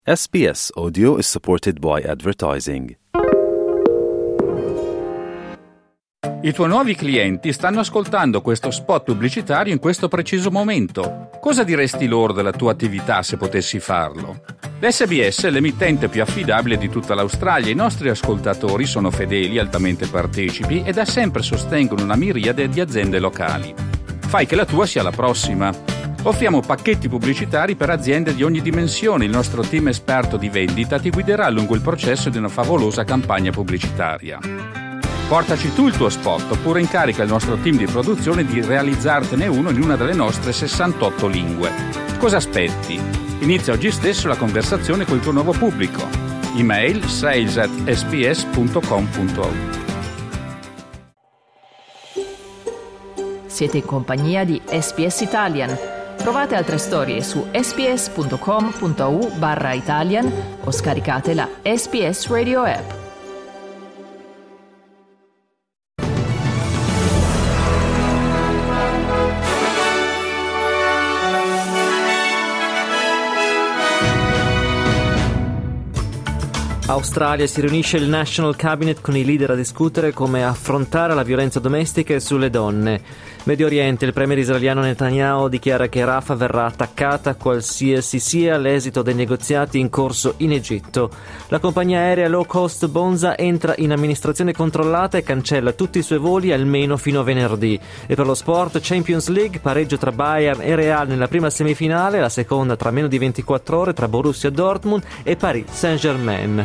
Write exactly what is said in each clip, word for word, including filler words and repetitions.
S B S Audio is supported by advertising. I tuoi nuovi clienti stanno ascoltando questo spot pubblicitario in questo preciso momento. Cosa diresti loro della tua attività se potessi farlo? L'S B S è l'emittente più affidabile di tutta l'Australia. I nostri ascoltatori sono fedeli, altamente partecipi e da sempre sostengono una miriade di aziende locali. Fai che la tua sia la prossima. Offriamo pacchetti pubblicitari per aziende di ogni dimensione. Il nostro team esperto di vendita ti guiderà lungo il processo di una favolosa campagna pubblicitaria. Portaci tu il tuo spot oppure incarica il nostro team di produzione di realizzartene uno in una delle nostre sessantotto lingue. Cosa aspetti? Inizia oggi stesso la conversazione con il tuo nuovo pubblico. Email sales at s b s punto com punto a u. Siete in compagnia di S B S Italian. Trovate altre storie su sbs.com.au barra Italian o scaricate la S B S Radio app. Australia, si riunisce il National Cabinet con i leader a discutere come affrontare la violenza domestica sulle donne. Medio Oriente, il premier israeliano Netanyahu dichiara che Rafah verrà attaccata qualsiasi sia l'esito dei negoziati in corso in Egitto. La compagnia aerea low cost Bonza entra in amministrazione controllata e cancella tutti i suoi voli almeno fino a venerdì. E per lo sport, Champions League, pareggio tra Bayern e Real nella prima semifinale, la seconda tra meno di ventiquattro ore tra Borussia Dortmund e Paris Saint-Germain.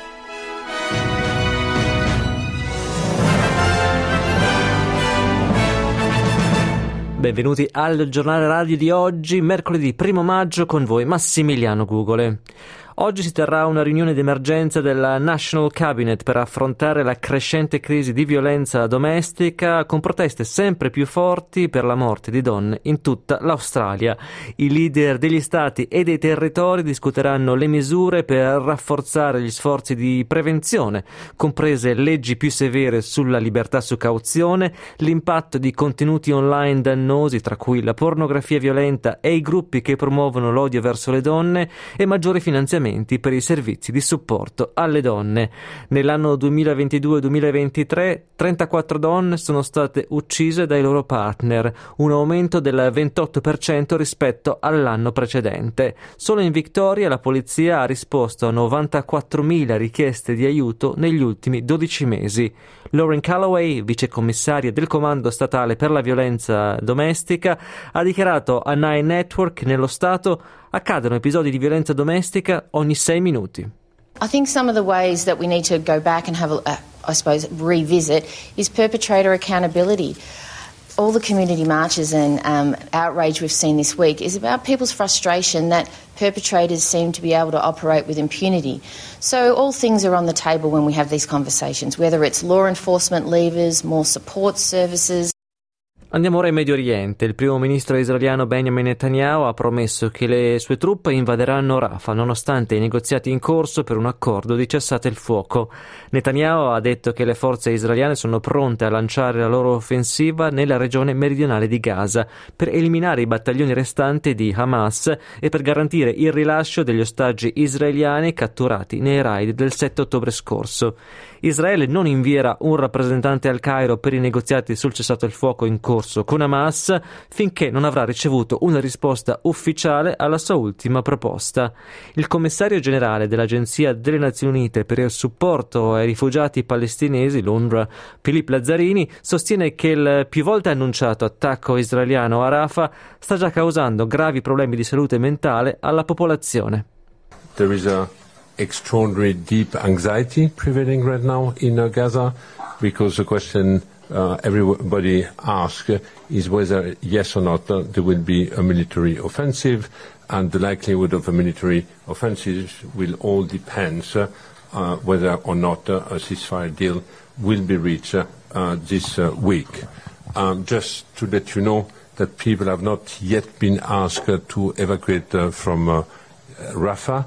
Benvenuti al giornale radio di oggi, mercoledì primo maggio, con voi Massimiliano Gugole. Oggi si terrà una riunione d'emergenza della National Cabinet per affrontare la crescente crisi di violenza domestica, con proteste sempre più forti per la morte di donne in tutta l'Australia. I leader degli stati e dei territori discuteranno le misure per rafforzare gli sforzi di prevenzione, comprese leggi più severe sulla libertà su cauzione, l'impatto di contenuti online dannosi, tra cui la pornografia violenta e i gruppi che promuovono l'odio verso le donne, e maggiori finanziamenti per i servizi di supporto alle donne. Nell'anno duemilaventidue duemilaventitré trentaquattro donne sono state uccise dai loro partner, un aumento del ventotto per cento rispetto all'anno precedente. Solo in Victoria la polizia ha risposto a novantaquattromila richieste di aiuto negli ultimi dodici mesi. Lauren Calloway, vicecommissaria del Comando Statale per la Violenza Domestica, ha dichiarato a Nine Network che nello Stato accadono episodi di violenza domestica ogni sei minuti. I think some of the ways that we need to go back and have a, uh, I suppose, revisit is perpetrator accountability. All the community marches and um, outrage we've seen this week is about people's frustration that perpetrators seem to be able to operate with impunity. So all things are on the table when we have these conversations, whether it's law enforcement levers, more support services. Andiamo ora in Medio Oriente. Il primo ministro israeliano Benjamin Netanyahu ha promesso che le sue truppe invaderanno Rafah nonostante i negoziati in corso per un accordo di cessate il fuoco. Netanyahu ha detto che le forze israeliane sono pronte a lanciare la loro offensiva nella regione meridionale di Gaza per eliminare i battaglioni restanti di Hamas e per garantire il rilascio degli ostaggi israeliani catturati nei raid del sette ottobre scorso. Israele non invierà un rappresentante al Cairo per i negoziati sul cessato il fuoco in corso con Hamas finché non avrà ricevuto una risposta ufficiale alla sua ultima proposta. Il commissario generale dell'Agenzia delle Nazioni Unite per il supporto ai rifugiati palestinesi, l'UNRWA, Philippe Lazzarini, sostiene che il più volte annunciato attacco israeliano a Rafah sta già causando gravi problemi di salute mentale alla popolazione. There is a extraordinary deep anxiety prevailing right now in uh, Gaza because the question uh, everybody asks is whether yes or not uh, there will be a military offensive, and the likelihood of a military offensive will all depend uh, uh, whether or not uh, a ceasefire deal will be reached uh, uh, this uh, week. Um, just to let you know that people have not yet been asked uh, to evacuate uh, from uh, Rafah.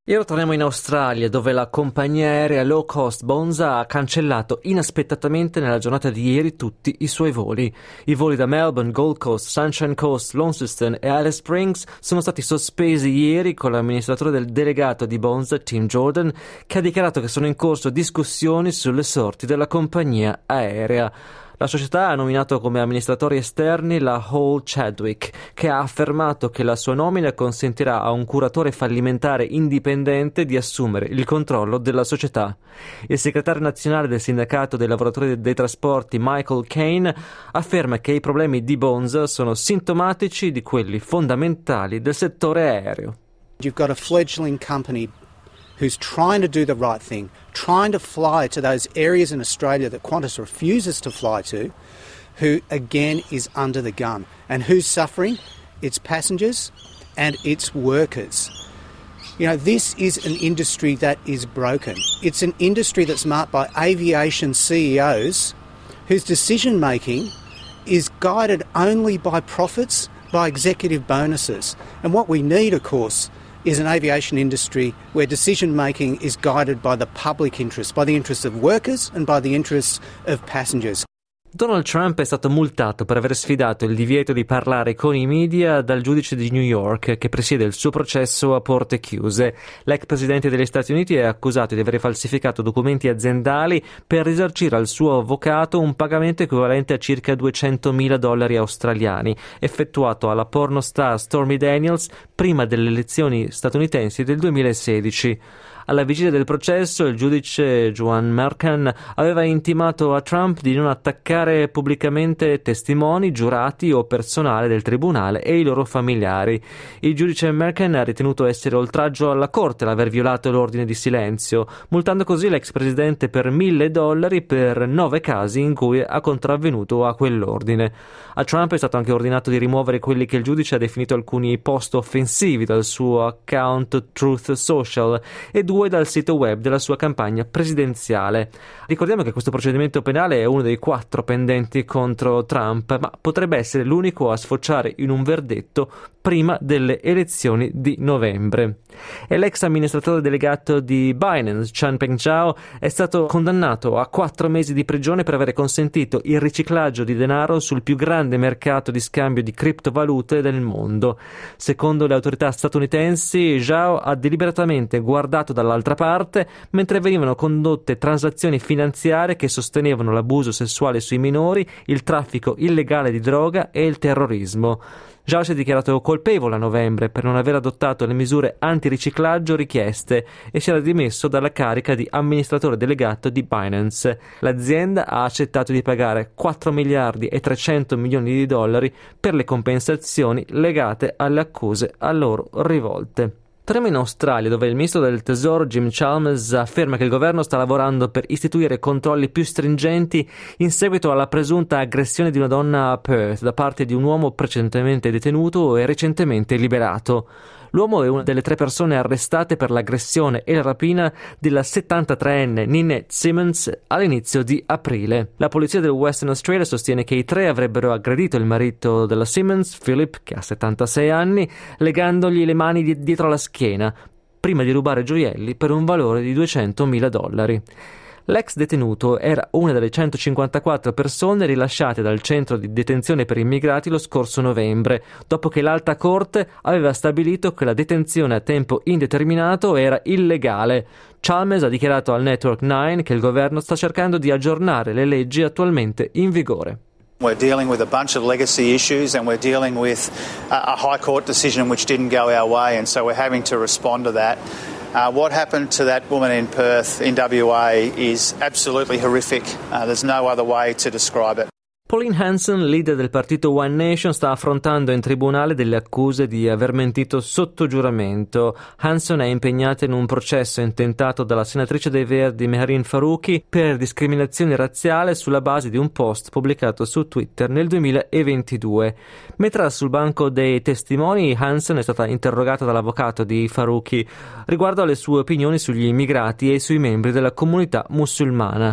E ora torniamo in Australia, dove la compagnia aerea low cost Bonza ha cancellato inaspettatamente nella giornata di ieri tutti i suoi voli. I voli da Melbourne, Gold Coast, Sunshine Coast, Launceston e Alice Springs sono stati sospesi ieri con l'amministratore del delegato di Bonza, Tim Jordan, che ha dichiarato che sono in corso discussioni sulle sorti della compagnia aerea. La società ha nominato come amministratori esterni la Hall Chadwick, che ha affermato che la sua nomina consentirà a un curatore fallimentare indipendente di assumere il controllo della società. Il segretario nazionale del sindacato dei lavoratori dei trasporti, Michael Kane, afferma che i problemi di Bonza sono sintomatici di quelli fondamentali del settore aereo. You've got a fledgling company who's trying to do the right thing, trying to fly to those areas in Australia that Qantas refuses to fly to, who again is under the gun. And who's suffering? Its passengers and its workers. You know, this is an industry that is broken. It's an industry that's marked by aviation C E Os whose decision making is guided only by profits, by executive bonuses. And what we need, of course, is an aviation industry where decision-making is guided by the public interest, by the interests of workers and by the interests of passengers. Donald Trump è stato multato per aver sfidato il divieto di parlare con i media dal giudice di New York che presiede il suo processo a porte chiuse. L'ex presidente degli Stati Uniti è accusato di aver falsificato documenti aziendali per risarcire al suo avvocato un pagamento equivalente a circa duecentomila dollari australiani, effettuato alla pornostar Stormy Daniels prima delle elezioni statunitensi del duemilasedici. Alla vigilia del processo, il giudice Joan Mercan aveva intimato a Trump di non attaccare pubblicamente testimoni, giurati o personale del tribunale e i loro familiari. Il giudice Mercan ha ritenuto essere oltraggio alla corte l'aver violato l'ordine di silenzio, multando così l'ex presidente per mille dollari per nove casi in cui ha contravvenuto a quell'ordine. A Trump è stato anche ordinato di rimuovere quelli che il giudice ha definito alcuni post offensivi dal suo account Truth Social e due dal sito web della sua campagna presidenziale. Ricordiamo che questo procedimento penale è uno dei quattro pendenti contro Trump, ma potrebbe essere l'unico a sfociare in un verdetto prima delle elezioni di novembre. E l'ex amministratore delegato di Binance, Changpeng Zhao, è stato condannato a quattro mesi di prigione per aver consentito il riciclaggio di denaro sul più grande mercato di scambio di criptovalute del mondo. Secondo le autorità statunitensi, Zhao ha deliberatamente guardato dall'altra parte mentre venivano condotte transazioni finanziarie che sostenevano l'abuso sessuale sui minori, il traffico illegale di droga e il terrorismo. Zhao si è dichiarato colpevole a novembre per non aver adottato le misure antiriciclaggio richieste e si era dimesso dalla carica di amministratore delegato di Binance. L'azienda ha accettato di pagare quattro miliardi e trecento milioni di dollari per le compensazioni legate alle accuse a loro rivolte. Torniamo in Australia, dove il ministro del Tesoro Jim Chalmers afferma che il governo sta lavorando per istituire controlli più stringenti in seguito alla presunta aggressione di una donna a Perth da parte di un uomo precedentemente detenuto e recentemente liberato. L'uomo è una delle tre persone arrestate per l'aggressione e la rapina della settantatreenne Ninette Simmons all'inizio di aprile. La polizia del Western Australia sostiene che i tre avrebbero aggredito il marito della Simmons, Philip, che ha settantasei anni, legandogli le mani di- dietro la schiena, prima di rubare gioielli per un valore di duecentomila dollari. L'ex detenuto era una delle centocinquantaquattro persone rilasciate dal centro di detenzione per immigrati lo scorso novembre, dopo che l'Alta Corte aveva stabilito che la detenzione a tempo indeterminato era illegale. Chalmers ha dichiarato al Network nine che il governo sta cercando di aggiornare le leggi attualmente in vigore. We're dealing with a bunch of legacy issues and we're dealing with a High Court decision which didn't go our way, and so we're having to respond to that. Uh, what happened to that woman in Perth in W A is absolutely horrific. Uh, there's no other way to describe it. Pauline Hanson, leader del partito One Nation, sta affrontando in tribunale delle accuse di aver mentito sotto giuramento. Hanson è impegnata in un processo intentato dalla senatrice dei Verdi Mehreen Faruqi per discriminazione razziale sulla base di un post pubblicato su Twitter nel duemilaventidue. Mentre sul banco dei testimoni, Hanson è stata interrogata dall'avvocato di Faruqi riguardo alle sue opinioni sugli immigrati e sui membri della comunità musulmana.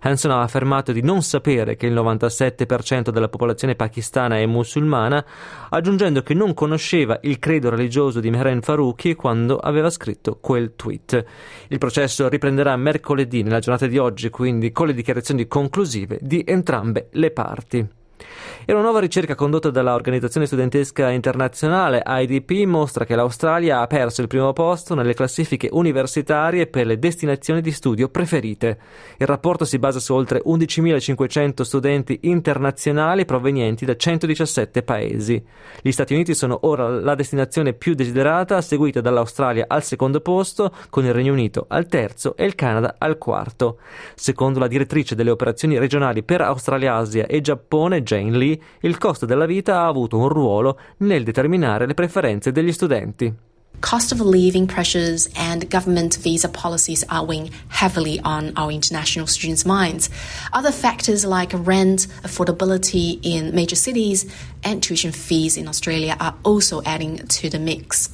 Hanson ha affermato di non sapere che il novantasette per cento della popolazione pakistana è musulmana, aggiungendo che non conosceva il credo religioso di Mehreen Faruqi quando aveva scritto quel tweet. Il processo riprenderà mercoledì, nella giornata di oggi, quindi con le dichiarazioni conclusive di entrambe le parti. E una nuova ricerca condotta dalla organizzazione studentesca internazionale I D P mostra che l'Australia ha perso il primo posto nelle classifiche universitarie per le destinazioni di studio preferite. Il rapporto si basa su oltre undicimilacinquecento studenti internazionali provenienti da centodiciassette paesi. Gli Stati Uniti sono ora la destinazione più desiderata, seguita dall'Australia al secondo posto, con il Regno Unito al terzo e il Canada al quarto. Secondo la direttrice delle operazioni regionali per Australasia e Giappone, Jane Lee, il costo della vita ha avuto un ruolo nel determinare le preferenze degli studenti. Cost of living pressures and government visa policies are weighing heavily on our international students' minds. Other factors like rent, affordability in major cities, and tuition fees in Australia are also adding to the mix.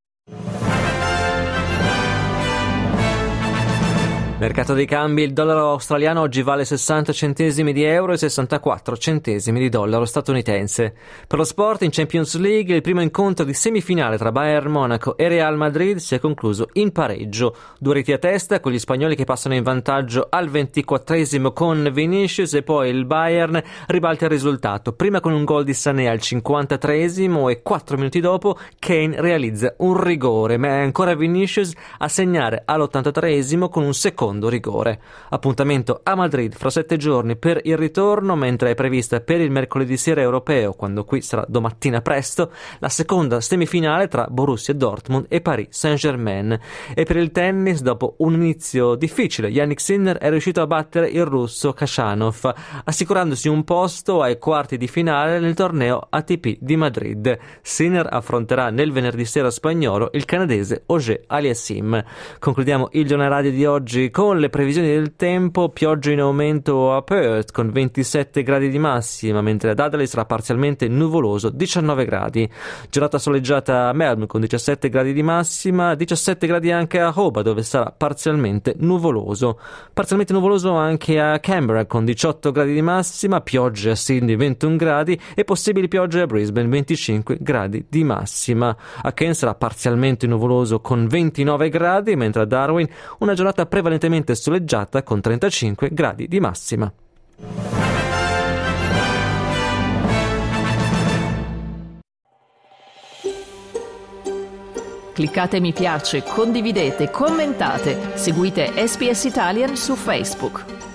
Mercato dei cambi, il dollaro australiano oggi vale sessanta centesimi di euro e sessantaquattro centesimi di dollaro statunitense. Per lo sport, in Champions League, il primo incontro di semifinale tra Bayern Monaco e Real Madrid si è concluso in pareggio. Due reti a testa, con gli spagnoli che passano in vantaggio al ventiquattresimo con Vinicius, e poi il Bayern ribalta il risultato, prima con un gol di Sané al cinquantatreesimo e quattro minuti dopo Kane realizza un rigore, ma è ancora Vinicius a segnare all'ottantatreesimo con un secondo rigore. Appuntamento a Madrid fra sette giorni per il ritorno, mentre è prevista per il mercoledì sera europeo, quando qui sarà domattina presto, la seconda semifinale tra Borussia Dortmund e Paris Saint-Germain. E per il tennis, dopo un inizio difficile, Jannik Sinner è riuscito a battere il russo Khachanov, assicurandosi un posto ai quarti di finale nel torneo A T P di Madrid. Sinner affronterà nel venerdì sera spagnolo il canadese Auger Aliassime. Concludiamo il giornale radio di oggi con le previsioni del tempo. Pioggia in aumento a Perth con ventisette gradi di massima, mentre ad Adelaide sarà parzialmente nuvoloso, diciannove gradi. Giornata soleggiata a Melbourne con diciassette gradi di massima, diciassette gradi anche a Hobart, dove sarà parzialmente nuvoloso. Parzialmente nuvoloso anche a Canberra con diciotto gradi di massima, piogge a Sydney ventuno gradi e possibili piogge a Brisbane venticinque gradi di massima. A Cairns sarà parzialmente nuvoloso con ventinove gradi, mentre a Darwin una giornata prevalentemente soleggiata con trentacinque gradi di massima. Cliccate mi piace, condividete, commentate, seguite S B S Italian su Facebook.